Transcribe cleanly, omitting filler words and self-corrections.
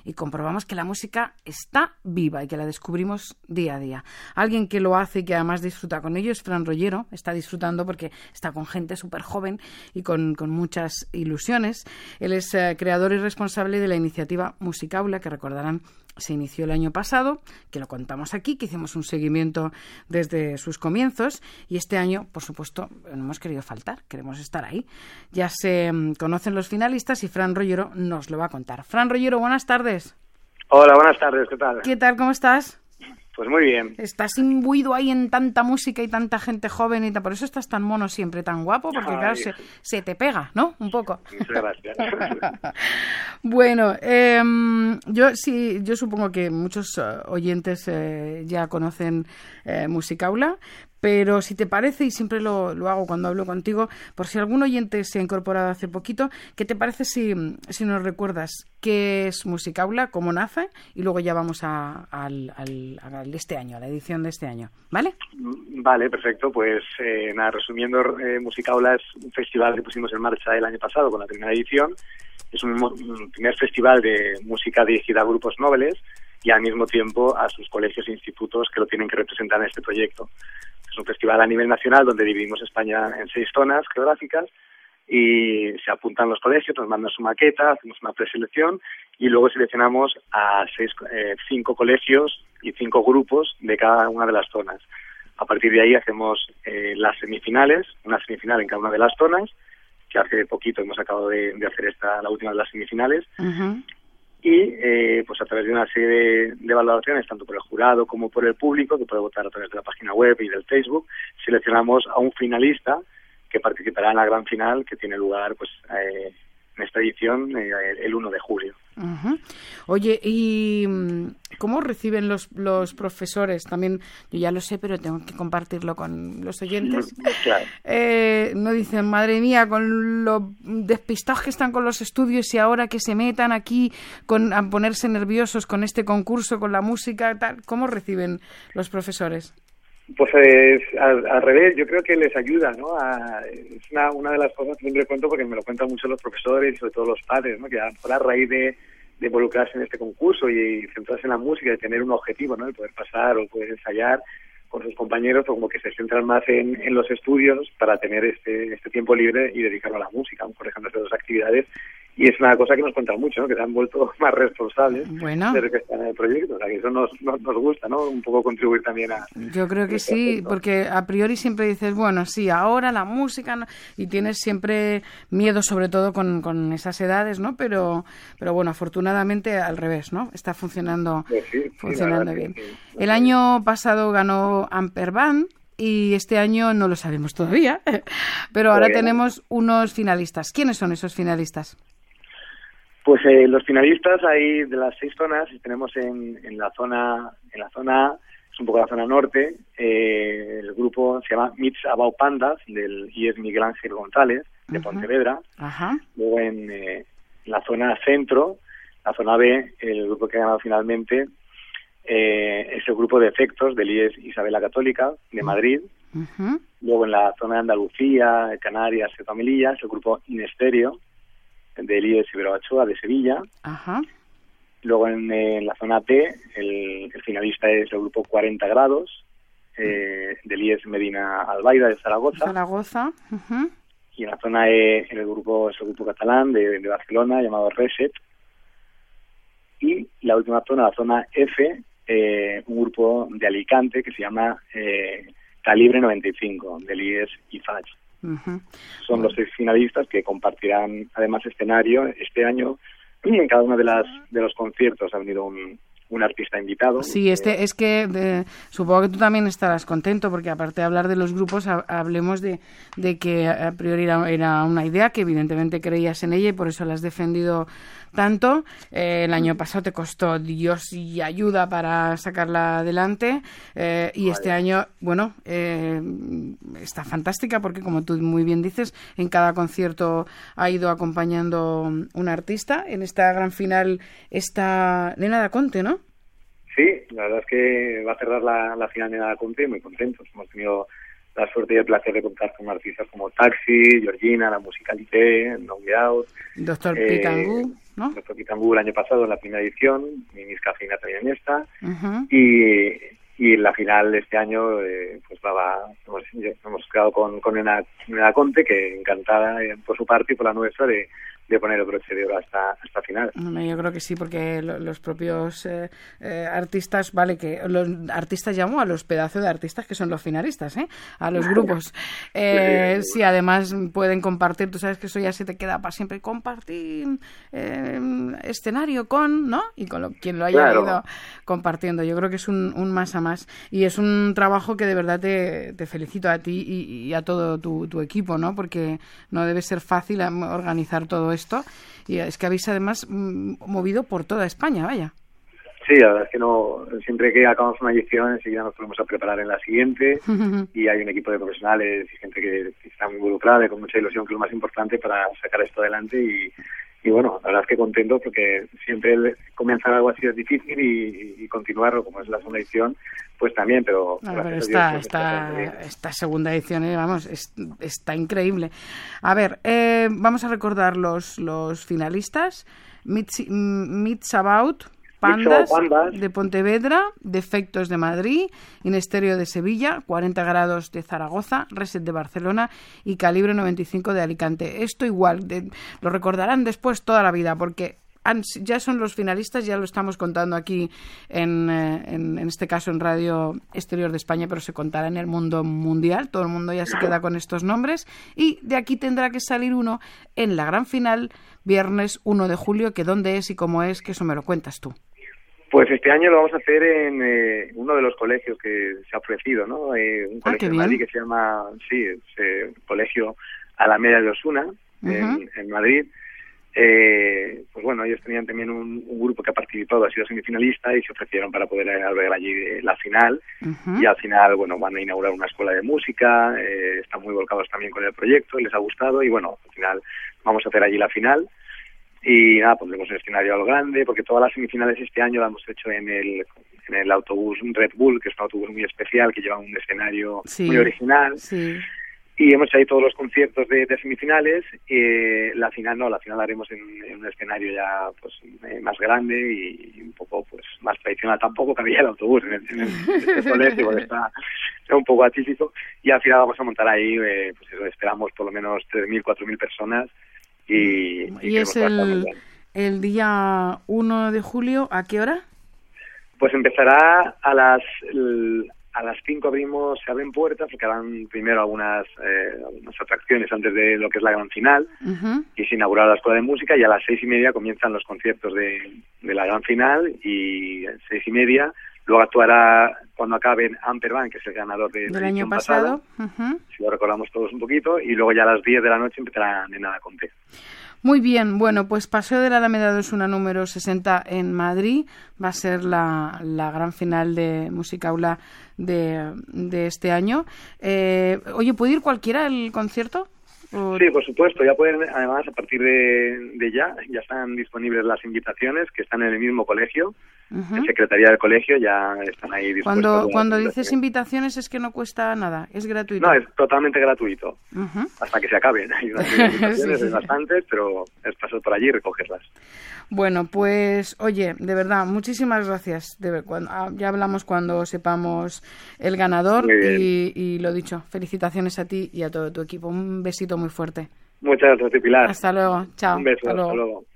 y comprobamos que la música está viva y que la descubrimos día a día. Alguien que lo hace y que además disfruta con ello es Fran Rollero. Está disfrutando porque está con gente súper joven y con muchas ilusiones. Él es creador y responsable de la iniciativa Musicaula, que recordarán se inició el año pasado, que lo contamos aquí, que hicimos un seguimiento desde sus comienzos, y este año, por supuesto, no hemos querido faltar, queremos estar ahí. Ya se conocen los finalistas y Fran Rollero nos lo va a contar. Fran Rollero, buenas tardes. Hola, buenas tardes, ¿qué tal? ¿Qué tal, cómo estás? Pues muy bien. Estás imbuido ahí en tanta música y tanta gente joven y por eso estás tan mono siempre, tan guapo, porque claro, se te pega, ¿no? Un poco. Muchas gracias. Bueno, yo supongo que muchos oyentes ya conocen Musicaula, pero si te parece, y siempre lo hago cuando hablo contigo, por si algún oyente se ha incorporado hace poquito, ¿qué te parece si nos recuerdas qué es Musicaula, cómo nace, y luego ya vamos a este año, a la edición de este año, ¿vale? Vale, perfecto. Pues nada, resumiendo, Musicaula es un festival que pusimos en marcha el año pasado con la primera edición. Es un primer festival de música dirigida a grupos nobles y al mismo tiempo a sus colegios e institutos que lo tienen que representar en este proyecto. Es un festival a nivel nacional donde dividimos España en 6 zonas geográficas y se apuntan los colegios, nos mandan su maqueta, hacemos una preselección y luego seleccionamos a 5 colegios y 5 grupos de cada una de las zonas. A partir de ahí hacemos las semifinales, una semifinal en cada una de las zonas, que hace poquito hemos acabado de hacer la última de las semifinales. Uh-huh. Y pues a través de una serie de valoraciones, tanto por el jurado como por el público, que puede votar a través de la página web y del Facebook, seleccionamos a un finalista que participará en la gran final que tiene lugar pues en esta edición el 1 de julio. Uh-huh. Oye, ¿y cómo reciben los profesores? También, yo ya lo sé, pero tengo que compartirlo con los oyentes. Claro. No dicen, madre mía, con lo despistados que están con los estudios y ahora que se metan aquí a ponerse nerviosos con este concurso, con la música, tal. ¿Cómo reciben los profesores? Pues al revés, yo creo que les ayuda, ¿no? Es una de las cosas que siempre cuento porque me lo cuentan mucho los profesores y sobre todo los padres, ¿no? Que a raíz de involucrarse en este concurso y centrarse en la música, de tener un objetivo, ¿no? El poder pasar o poder ensayar con sus compañeros, o como que se centran más en los estudios para tener este tiempo libre y dedicarlo a la música, por ejemplo, hacer 2 actividades. Y es una cosa que nos cuentan mucho, ¿no? Que se han vuelto más responsables desde que están en el proyecto. O sea, que eso nos gusta, ¿no? Un poco contribuir también a... Yo creo que sí, porque a priori siempre dices, bueno, sí, ahora la música... ¿no? Y tienes siempre miedo, sobre todo con esas edades, ¿no? Pero bueno, afortunadamente al revés, ¿no? Está funcionando, funcionando bien. Sí. El año pasado ganó Amperband, y este año no lo sabemos todavía, pero ahora tenemos unos finalistas. ¿Quiénes son esos finalistas? Pues los finalistas hay de las 6 zonas, tenemos en la zona A, es un poco la zona norte, el grupo se llama Meets About Pandas, del IES Miguel Ángel González, de Pontevedra. Uh-huh. Luego en la zona centro, la zona B, el grupo que ha ganado finalmente es el grupo de efectos del IES Isabel la Católica, de Madrid. Uh-huh. Luego en la zona de Andalucía, Canarias y Melilla, es el grupo Inestereo, del IES Ibero Ochoa de Sevilla. Ajá. Luego en la zona T el finalista es el grupo 40 grados del IES Medina Albaida de Zaragoza. Uh-huh. Y en la zona E es el grupo catalán de Barcelona llamado Reset. Y la última zona, la zona F, un grupo de Alicante que se llama Calibre 95 del IES IFAC. Uh-huh. Son los 6 finalistas que compartirán además escenario este año. En cada uno de los conciertos ha venido un artista invitado. Sí, es que supongo que tú también estarás contento, porque aparte de hablar de los grupos, hablemos de que a priori era una idea, que evidentemente creías en ella y por eso la has defendido tanto. El año pasado te costó Dios y ayuda para sacarla adelante, y este año, bueno, está fantástica porque, como tú muy bien dices, en cada concierto ha ido acompañando un artista. En esta gran final está Nena Da Conte, ¿no? Sí, la verdad es que va a cerrar la final Nena Da Conte, muy contentos. Hemos tenido la suerte y el placer de contar con artistas como Taxi, Georgina, La Musicalité, No Way Out, Doctor Pitangú. ¿no? Nuestro Pitangú el año pasado en la primera edición, Minis Cafeína también en esta, Uh-huh. y en la final de este año pues hemos quedado con Nena Conte, que encantada por su parte y por la nuestra de poner el broche de oro hasta final. Yo creo que sí, porque los propios artistas, vale, que los artistas llamo a los pedazos de artistas que son los finalistas, a los grupos. Sí, además pueden compartir, tú sabes que eso ya se te queda para siempre, compartir escenario con, ¿no? Y con quien lo haya ido compartiendo. Yo creo que es un más a más. Y es un trabajo que de verdad te felicito a ti y a todo tu equipo, ¿no? Porque no debe ser fácil organizar todo esto, y es que habéis además movido por toda España, vaya. Sí, la verdad es que no, siempre que acabamos una edición enseguida nos ponemos a preparar en la siguiente y hay un equipo de profesionales y gente que está muy involucrada y con mucha ilusión, que es lo más importante para sacar esto adelante y bueno, la verdad es que contento porque siempre comenzar algo así es difícil y continuarlo, como es la segunda edición, pues también, pero esta segunda edición, vamos, está increíble. A ver, vamos a recordar los finalistas. Meets About, Pandas de Pontevedra, Defectos de Madrid, Inesterio de Sevilla, 40 grados de Zaragoza, Reset de Barcelona y Calibre 95 de Alicante. Esto igual, lo recordarán después toda la vida, porque ya son los finalistas, ya lo estamos contando aquí en este caso en Radio Exterior de España, pero se contará en el mundo mundial, todo el mundo ya se queda con estos nombres, y de aquí tendrá que salir uno en la gran final, viernes 1 de julio, que dónde es y cómo es, que eso me lo cuentas tú. Pues este año lo vamos a hacer en uno de los colegios que se ha ofrecido, ¿no? Un colegio de Madrid que se llama, Colegio Alameda de Osuna, en Madrid. Pues bueno, ellos tenían también un grupo que ha participado, ha sido semifinalista y se ofrecieron para poder albergar allí la final. Uh-huh. Y al final, bueno, van a inaugurar una escuela de música, están muy volcados también con el proyecto, les ha gustado y bueno, al final vamos a hacer allí la final. Y nada, pondremos un escenario a lo grande, porque todas las semifinales este año las hemos hecho en el autobús Red Bull, que es un autobús muy especial, que lleva un escenario muy original. Sí. Y hemos hecho ahí todos los conciertos de semifinales. La final la final la haremos en un escenario ya pues más grande y un poco pues más tradicional. Tampoco cabía el autobús en el colegio, porque está un poco atípico. Y al final vamos a montar ahí, pues eso, esperamos por lo menos 3.000, 4.000 personas. Y es el día 1 de julio, ¿a qué hora? Pues empezará a las 5 se abren puertas, porque harán primero algunas atracciones antes de lo que es la gran final, uh-huh. Y se inaugurará la escuela de música y a las 6:30 comienzan los conciertos de la gran final y a 6:30 luego actuará cuando acaben Amperban, que es el ganador del año pasado, uh-huh. Si lo recordamos todos un poquito, y luego ya a las 10 de la noche empezará Nena Conte. Muy bien, bueno, pues Paseo de la Alameda de Osuna número 60 en Madrid va a ser la gran final de Música Aula de este año. Oye, ¿puede ir cualquiera al concierto? Sí, por supuesto, ya pueden, además, a partir de ya están disponibles las invitaciones, que están en el mismo colegio, uh-huh. En Secretaría del Colegio, ya están ahí dispuestas. Cuando dices invitaciones es que no cuesta nada, es gratuito. No, es totalmente gratuito, uh-huh. Hasta que se acaben. Hay unas invitaciones, sí. Bastantes, pero es pasar por allí y recogerlas. Bueno, pues, oye, de verdad, muchísimas gracias. Ya hablamos cuando sepamos el ganador y lo dicho, felicitaciones a ti y a todo tu equipo. Un besito muy fuerte. Muchas gracias, Pilar. Hasta luego. Chao. Un beso. Hasta luego.